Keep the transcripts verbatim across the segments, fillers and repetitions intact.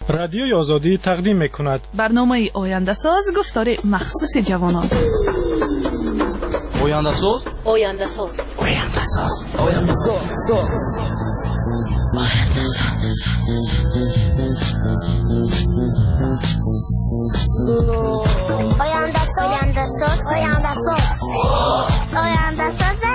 رادیوی آزادی تقدیم میکند برنامه آینده ساز گفتار مخصوص جوانان. آینده ساز آینده ساز آینده ساز آینده ساز آینده ساز آینده ساز آینده ساز آینده ساز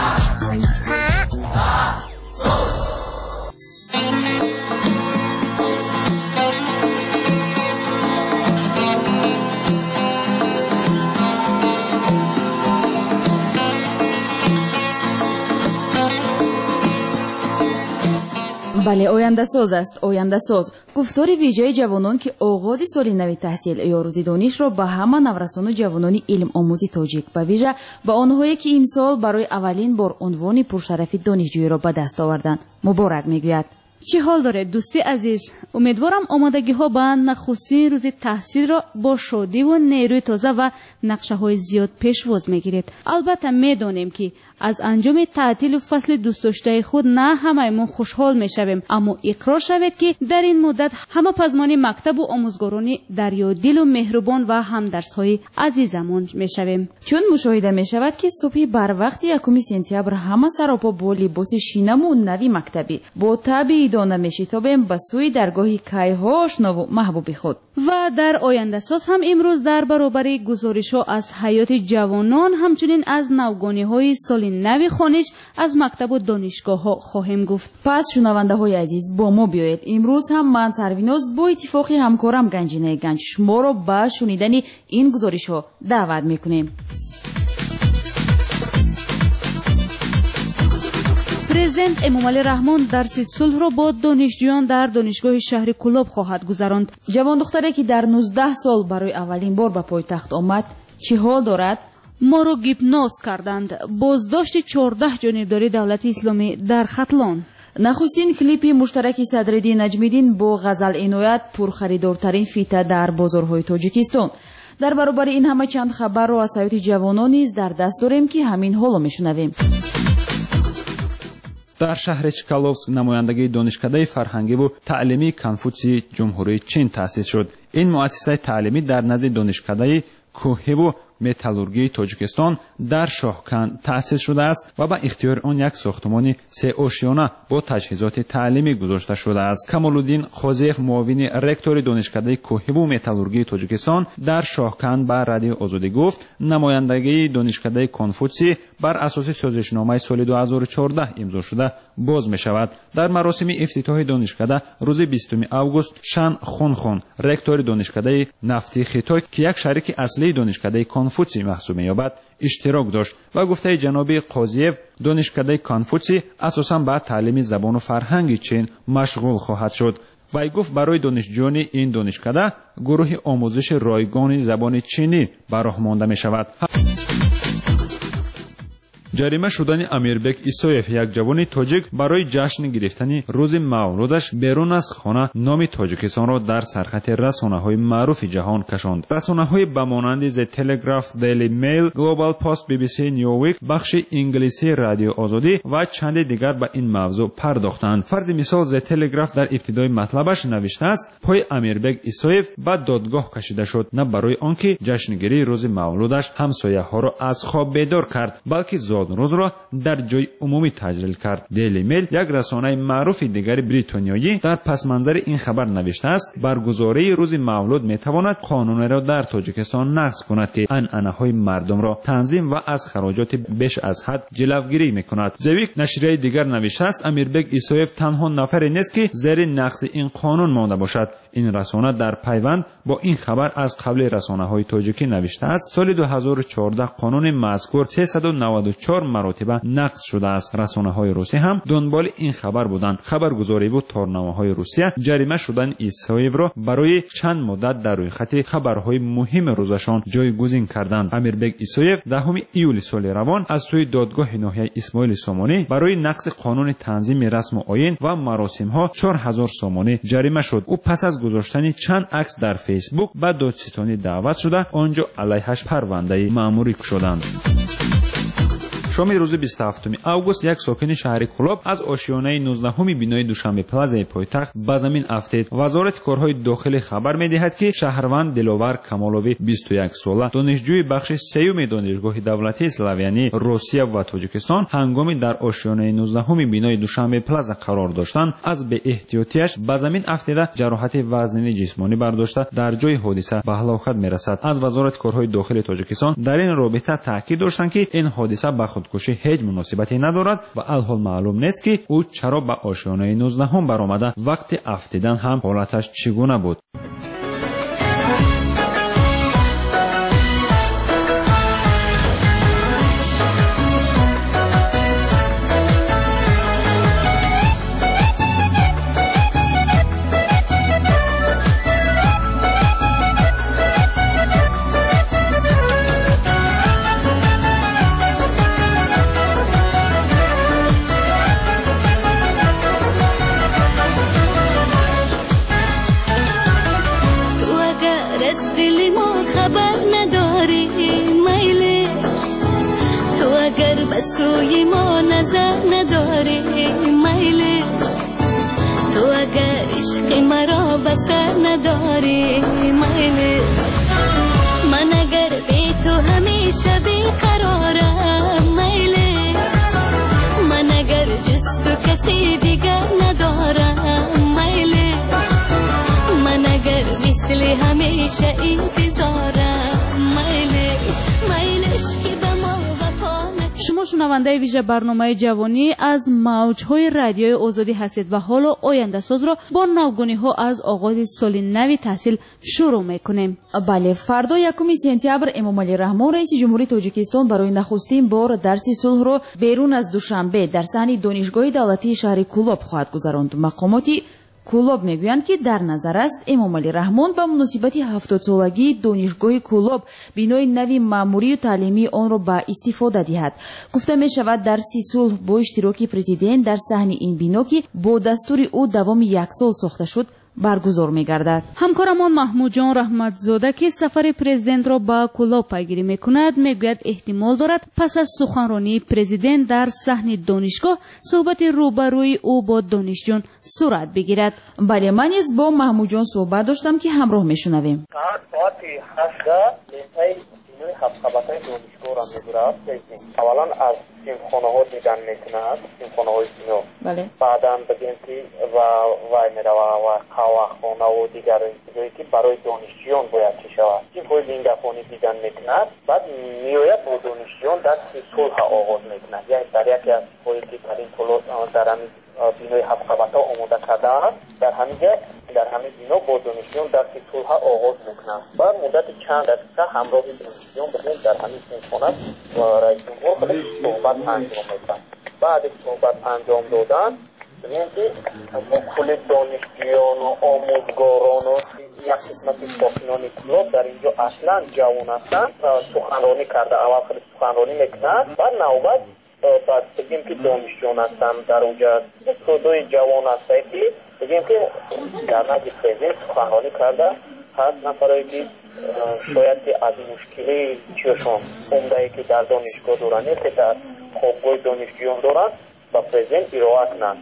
بله، آینده ساز است. آینده ساز گفتار ویژه جوانان که آغاز سال نو تحصیل یا روز دانش را به همه نورسان و جوانان علم آموزی تاجیک به ویژه به آنهایی که امسال برای اولین بار عنوان پرشرفی دانشجویی را به دست آوردند مبارک میگوید. چه حال دارد دوستی عزیز؟ امیدوارم آمادگی ها به نخستین روز تحصیل را با شادی و نیروی تازه و نقشه های زیاد پیشواز میگیرید. البته میدانیم که از انجام تعطیل فصل دوست داشته خود نه همه‌مون خوشحال میشویم، اما اقرار شود که در این مدت همه پزمان مکتب و آموزگاران دریادل و مهربان و همدرس های عزیزمون میشویم. چون مشاهده میشود که صبح بر وقت یکم سپتامبر همه سراپا با لباس شینم و نوی مکتبی با تبی دانه میشتابیم به سوی درگاه کیها آشنا و محبوب خود. و در آینده ساز هم امروز در برابر گزارش ها از حیات جوانان همچنین از نوگانی های سال نوی خوانش از مکتب و دانشگاه ها خواهیم گفت. پس شنونده های عزیز با ما بیایید. امروز هم من سرویناز با اتفاقی همکارم گنجینه گنج شما را به شنیدن این گزارش ها دعوت میکنیم. پرزیدنت امامعلی رحمان درس صلح را با دانشجویان در دانشگاه شهر کلاب خواهد گذراند. جوان دختری که در نوزده سال برای اولین بار به پایتخت آمد چه حال دارد؟ ما را گیپناز کردند. بازداشت چهارده جانبداری دولت اسلامی در ختلان. نخستین کلیپ مشترک صدرالدین نجمیدین با غزل عنایت پرخریدارترین فیته در بازارهای تاجیکستان. در برابر این همه چند خبر را از حیات جوانان نیز در دست داریم که همین حالا میشنویم. در شهر چکالوفسک نمایندگی دانشکده فرهنگی و تعلیمی کنفوسی جمهوری چین تأسیس شد. این مؤسسه تعلیمی در نزد دانشکده کوهی و متالورگی تاجیکستان در شاهکند تأسیس شده است و به اختیار آن یک ساختمان سه آشیانه با تجهیزات تعلیمی گذاشته شده است. کمالالدین قاضیف معاون رکتور دانشکده کوهی و متالورگی تاجیکستان در شاهکند به رادیو آزادی گفت نمایندگی دانشکده کنفوسی بر اساس سازشنامه سال دو هزار و چهارده امضا شده باز می شود. در مراسم افتتاح دانشکده روز بیستم آگوست شان خونخون رکتور دانشکده نفتی خیتای که یک شریک اصلی دانشکده کنفوسی محسوب می‌یابد اشتراک داشت و گفته جناب قاضیف دانشکده کنفوسی اساساً به تعلیم زبان و فرهنگ چین مشغول خواهد شد. وی گفت برای دانشجویان این دانشکده گروه آموزش رایگان زبان چینی براه مانده می شود. جریمه شدن امیربک ایسایف یک جوان تاجیک برای جشن گرفتن روز مولودش بیرون از خانه نام تاجیکستان را در سرخط رسانه‌های معروف جهان کشاند. رسانه‌های به مانند ز تلگراف، دیلی میل، گلوبال پست، بی بی سی نیویک، بخش انگلیسی رادیو آزادی و چند دیگر به این موضوع پرداختند. فرض مثال ز تلگراف در ابتدای مطلبش نوشته است پای امیربک ایسایف به دادگاه کشیده شد نه برای آنکه جشنگیری روز مولودش همسایه‌ها را از خواب بیدار کرد بلکه روز را در جای عمومی تجلیل کرد. دیلی میل یک رسانه معروف دیگر بریتانیایی در پس منظر این خبر نوشته است برگزاری روز مولود میتواند قانون را در تاجیکستان نقض کند که عنعنه‌های مردم را تنظیم و از خراجات بیش از حد جلوگیری میکند. زویک نشریه دیگر نوشته است امیربک ایسایف تنها نفری نیست که زیر نقض این قانون مانده باشد. این رسانه در پیوند با این خبر از قبل رسانه‌های تاجیکی نوشته است سال دو هزار و چهارده قانون مذکور سیصد و نود و چهار مراتبه نقض شده است. رسانه‌های روسی هم دنبال این خبر بودند. خبرگزاری و تارنامه‌های روسیه جریمه شدن ایسایف را برای چند مدت در روی خط خبرهای مهم روزشان جایگزین کردند. امیربک ایسایف دهم ایول سال روان از سوی دادگاه ناحیه اسماعیل سامانی برای نقض قانون تنظیم رسم و آیین و مراسم‌ها چهار هزار سامانی جریمه شد. او پس از گذاشتن چند عکس در فیسبوک به دادستانی دعوت شده آنجا علیهش پرونده مأموری شدند. شام روز بیست و هفتم آگوست یک ساکن شهر کلوب از آشیانه نوزدهم بینای دوشنبه پلازای پایتخت به زمین افتید. وزارت کارهای داخلی خبر می‌دهد که شهروند دلاور کمالوی بیست و یک ساله دانشجوی بخش سیوم دانشگاه دولتی اسلاویانی روسیه و تاجیکستان هنگامی در آشیانه نوزدهم بینای دوشنبه پلازا قرار داشتند از به احتیاطیش به زمین افتیده جراحت وزنی جسمانی برداشته در جای حادثه به هلاکت میرسد. از وزارت کارهای داخلی تاجیکستان در این رابطه تاکید داشتند که این حادثه به خودکشی هیچ مناسبتی ندارد و الحال معلوم نیست که او چرا به آشیانه نوزدهم برآمده. وقت افتیدن هم حالتش چگونه بود؟ سوی ما نظر نداری میلی تو اگر عشق مرا بسر نداری میلی من اگر بی تو همیشه بیقرارم میلی من اگر جز تو کسی دیگر ندارم میلی من اگر مثل همیشه انتظارم میلیش میلیش که به ما وفا. شما شنونده ویژه برنامه جوانی از موجهای رادیوی آزادی هستید و حالا آینده ساز را با نوگونی ها از آغاز سال نو تحصیل شروع میکنیم. بله، فردا یکم سپتامبر امامعلی رحمان رئیس جمهوری تاجیکستان برای نخستین بار درس صلح را بیرون از دوشنبه در صحن دانشگاه دولتی شهر کلوب خواهد گذراند. مقاماتی کلوب میگویند که در نظر است امامعلی رحمان به مناسبت هفتاد سالگی دانشگاه کلوب بینای نوی ماموری و تعلیمی آن را به استفاده دهد. گفته می شود درس صلح با اشتراک پرزیدنت در صحن این بنا که با دستور او دوام یک سال ساخته شد برگزار می‌گردد. همکارمان محمود جان رحمتزاده که سفر پرزیدنت را به کلوب پیگیری می‌کند میگوید احتمال دارد پس از سخنرانی پرزیدنت در صحن دانشگاه صحبت روبروی او با دانشجویان صورت بگیرد. بله، من نیز با محمود جان صحبت داشتم که همراه می‌شنویم. حبخبتای دانشگاه را می‌گیرد. اولا از سیمخانه‌ها دیدن می‌کند، سیمخانه‌های سینو. بله. بعداً بگیم که و وای می‌رود و قهوه‌خانه و دیگر چیزایی که برای دانشجویان باید چه شود. این پای زندگانی دیدن می‌کند. بعد می‌آید با دانشجویان دست صلح آغاز می‌کند. یعنی در یکی از پایی که در این کلاس در همین بینای حبخبت‌ها آماده کرده است، در همین جا در همین بنا با دانشجویان دست صلح آغاز می‌کنند. بعد مدت چند دقیقه همراه دانشجویان بگیم در همین سیمخانه و رئیس جمهور خودش صحبت انجام می‌دهند. بعد از صحبت انجام دادن ببینید که با کل دانشجویان و آموزگاران و یک قسمت ساکنان کلوب در اینجا اصلا جوان هستند سخنرانی کرده. اول خود سخنرانی میکنند، بعد نوبت بعد بگیم که دانشجویان هستند در اونجا صدای جوان هستند که بگیم که در نزد پرزیدنت سخنرانی کرده. هست نفرایی که شاید که از مشکلی چیشون عمده‌ای که در دانشگاه دارند که در خوابگاه دانشجویان دارند با پرزیدنت ارائه کنند.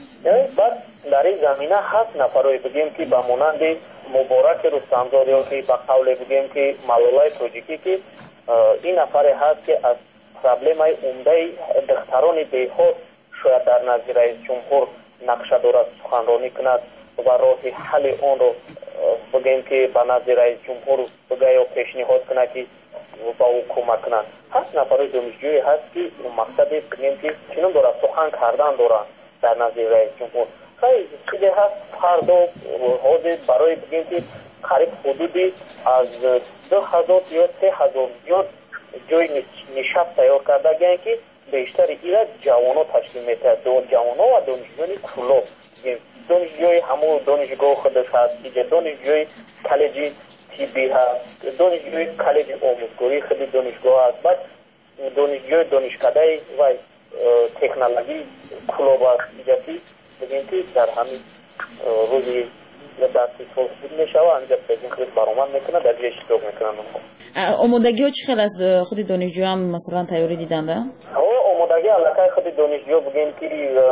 بعد در این زمینه هفت نفرایی بگیم که به مانند مبارک رستمزاده ها که به قول بگیم که ملالای تاجیکی که این نفر هست که از پرابلم های عمده دختران دیهات شاید در نزد رئیس جمهور نقشه دارد سخنرانی کند و راه حل آن رو بگیم که به نزد رئیس جمهور بگه یا پیشنهاد کنه که با او کمک کنند. هفت نفر دانشجویی هست که مقصد بگیم که چنین دارد سخن کردن دارند در نزد رئیس جمهور. خیلی چیزی هست هر دو حوض برای بگیم که قریب حدودی از دو هزار یا سه هزار زیاد جای نشست تیار کرده گیرن که بیشتر ایره جوانو تشکیل میده. دو جوانو و دانشجویان کلوب دانشجوی همون دانشگاه خودش هست دیگه، دانشجوی کالجی تیبی هست، دانشجوی کالج آموزگاری خیلی دانشگاه هست، بعد دانشجوی دانشکده و تکنولوژی کلوب هست دیگه که بگیم که در همین روزی درسی صلح بود میشه و انجا پرزیدنت خود برآمد میکنه در جای اشتراک میکنن. آمادگی ها چی خیلی از خود دانشجو هم مثلا تیاری دیدن ده؟ اگه علاقه خود دانشجو بگیم که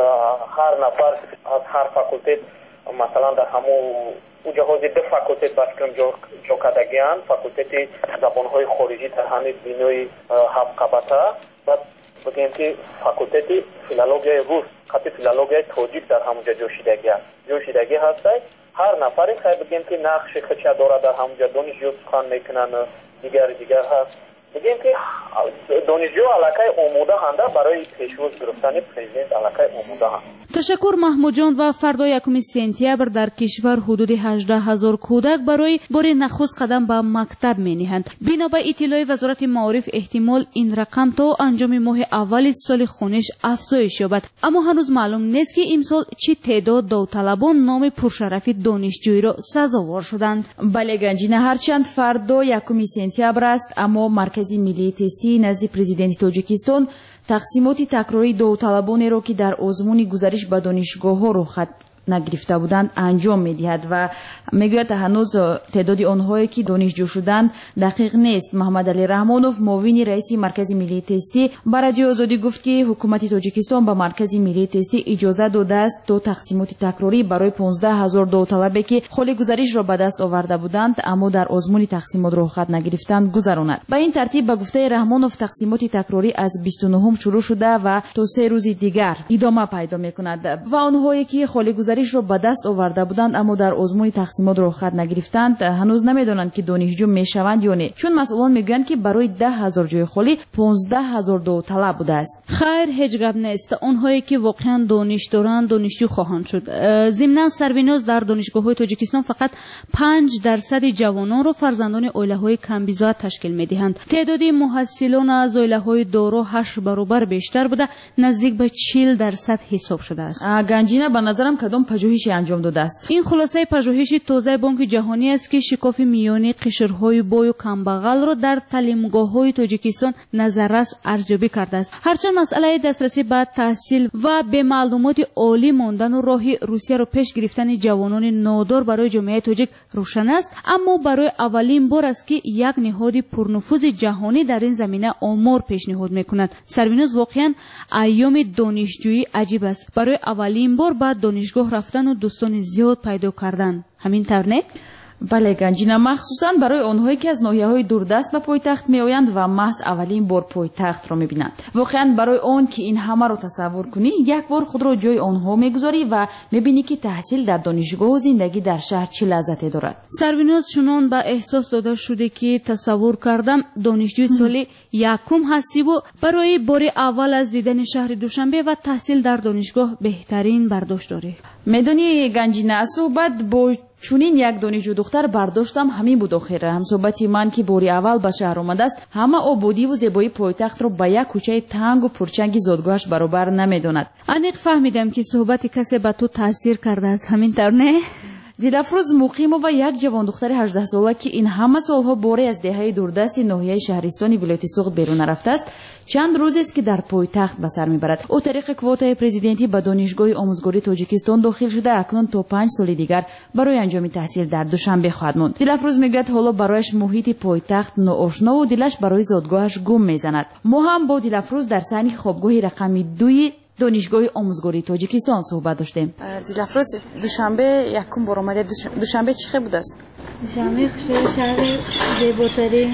هر نفر از هر فاکولته مثلا در همون او جهاز دو فاکولته باشکم جو کردگیان فاکولته زبانهای خارجی در همین بینوی هفت قبطه و بگیم که فاکولته فیلولوژی روس خط فیلولوژی تاجیک در همونجا جوشیدگی است جوشیدگی هست هر نفری خیلی بگیم که نقش خودش داره در همونجا دانشجو سخن میکنن دیگر دیگر هست بگیم که دانشجو علاقه آموده هنده برای پیشروز گرفتن پرزیدنت علاقه آموده هند. تشکر محمود جان. و فردا یکم سپتامبر در کشور حدود هجده هزار کودک برای بار نخست قدم به مکتب می نهند. بنا به اطلاع وزارت معارف احتمال این رقم تا انجام ماه اول سال خونش افزایش یابد، اما هنوز معلوم نیست که امسال چه تعداد داوطلبان نام پرشرف دانشجویی را سزاوار شدند. بله گنجینه، هرچند فردا یکم سپتامبر است اما مرکز ملی تستی نزد پرزیدنت تاجیکستان تقسیمات تکراری داوطلبانی را که در آزمون گزارش به دانشگاه‌ها رخصت نگرفته بودند انجام می‌دهد و میگوید هنوز تعداد آنهایی که دانشجو شدند دقیق نیست. محمد علی رحمانوف معاون رئیس مرکز ملی تستی به رادیو آزادی گفت که حکومت تاجیکستان به مرکز ملی تستی اجازه داده است تا تقسیمات تکراری برای پانزده هزار داوطلبی که خال گزارش را به دست آورده بودند اما در آزمون تقسیمات رخصت نگرفتند گذراند. به این ترتیب به گفته رحمانوف تقسیمات تکراری از بیست و نهم شروع شده و تا سه روز دیگر ادامه پیدا می‌کند و آنهایی که خال گزارش را به دست آورده بودند اما در آزمون تقسیمات رخصت نگرفتند هنوز نمیدانند که دانشجو میشوند یا نه، چون مسئولان میگویند که برای ده هزار جای خالی پانزده هزار داوطلب بوده است. خیر، هیچ گپ نیست. آنهایی که واقعا دانش دارند دانشجو خواهند شد. ضمن سربیناز در دانشگاه‌های تاجیکستان فقط پنج درصد جوانان را فرزندان عائله‌های کمبیزا تشکیل می‌دهند. تعداد محصلان از عائله‌های دارا هشت برابر بیشتر بوده، نزدیک به چهل درصد حساب شده است. گنجینه به نظرم کدام پژوهشی انجام داده است؟ این خلاصه پژوهش تازه بانک جهانی است که شکاف میانی قشرهای بای و کمبغل را در تعلیمگاه‌های تاجیکستان نظررس ارزیابی کرده است. هرچند مسئله دسترسی به تحصیل و به معلومات عالی ماندن و راه روسیه را پیش گرفتن جوانان نادار برای جامعه تاجیک روشن است، اما برای اولین بار است که یک نهاد پرنفوذ جهانی در این زمینه آمار پیشنهاد می‌کند. سربیناز واقعا ایام دانشجویی عجیب است. برای اولین بار بعد دانشگاه رفتن و دوستان زیاد پیدا کردن. همین طور نه؟ بله گنجینه، مخصوصا برای آنهایی که از ناحیه‌های دوردست به پایتخت میآیند و محض اولین بار پایتخت را می‌بینند. واقعا برای آن که این همه را تصور کنی یک بار خود را جای آنها می‌گذاری و می‌بینی که تحصیل در دانشگاه و زندگی در شهر چه لذتی دارد. سربیناز چنان به احساس داده شده که تصور کردم دانشجوی سال یکم هستی و برای بار اول از دیدن شهر دوشنبه و تحصیل در دانشگاه بهترین برداشت داری. میدونی گنجینه، صحبت با چونین یک دانشجو دختر برداشتم همین بود. آخر هم صحبتی من که باری اول به شهر آمده است همه آبادی و زیبایی پایتخت رو به یک کوچه تنگ و پرچنگ زادگاهش برابر نمیداند. انیق فهمیدم که صحبت کسی به تو تاثیر کرده است. همین طور نه؟ دلفروز مقیم و یک جوان دختر هجده ساله که این همه سالها باری از دههای دوردست ناحیه شهرستانی ولایت سوغد بیرون رفته است چند روز است که در پایتخت به سر میبرد. او طریق کوتای پرزیدنتی به دانشگاه آموزگاری تاجیکستان داخل شده اکنون تا پنج سال دیگر برای انجام تحصیل در دوشنبه خواهد ماند. دلفروز میگوید حالا برایش محیط پایتخت ناآشنا و دلش برای زادگاهش گم میزند. ما هم با دلفروز در صحن خوابگاه رقم دوی دانشگاه آموزگاری تاجیکستان صحبت داشتیم. دلفروز دوشنبه یکم بار اومده. دوشنبه چه بود است؟ دوشنبه شهر زیباتری.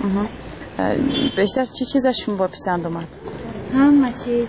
بیشتر چه چیزش با پسند اومد؟ همه چیز،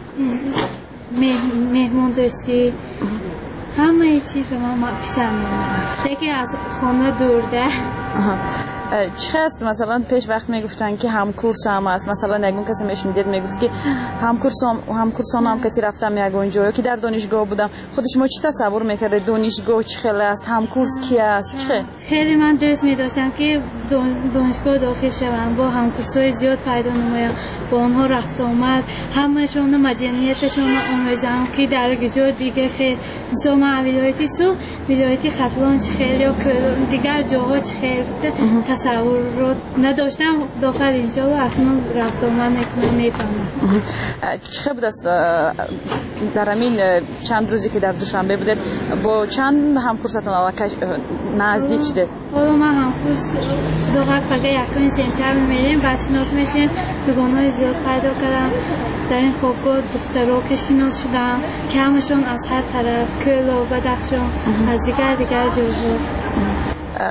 مهمون دوستی، همه چیز به ما پسند اومد. یکی از خانه دورده. چه هست مثلا پیش وقت میگفتن که همکورس هم است، مثلا نگون کسی میشنیدید میگفت که همکورس هم همکورسان هم کسی رفتم یک اونجا که در دانشگاه بودم. خودش ما چی تصور میکرده دانشگاه چه خیلی است، همکورس کی است؟ چه خیلی من دوست می‌داشتم که دانشگاه داخل شوم، با همکورسای زیاد پیدا نمایم، با اونها رفت آمد، همه‌شون مدنیتشون آموزم که در جا دیگه خیلی مثلا ولایتی سو ولایتی خطوان چه خیلی یا دیگر جاها چه خیلی تصور رو نداشتم داخل اینجا و اکنون رفت آمد میکنم میفهمم. چه بود است در همین چند روزی که در دوشنبه بودید با چند همکورستان علاقه نزدیک شده؟ حالا من همکورس داخل فقط یکم سنتر میریم بعد شناخت میشیم دوگانهای زیاد پیدا کردم در این خوابگاه دخترها که شناخت شدم که همشون از هر طرف کل و بدخشان از دیگر دیگر جزو.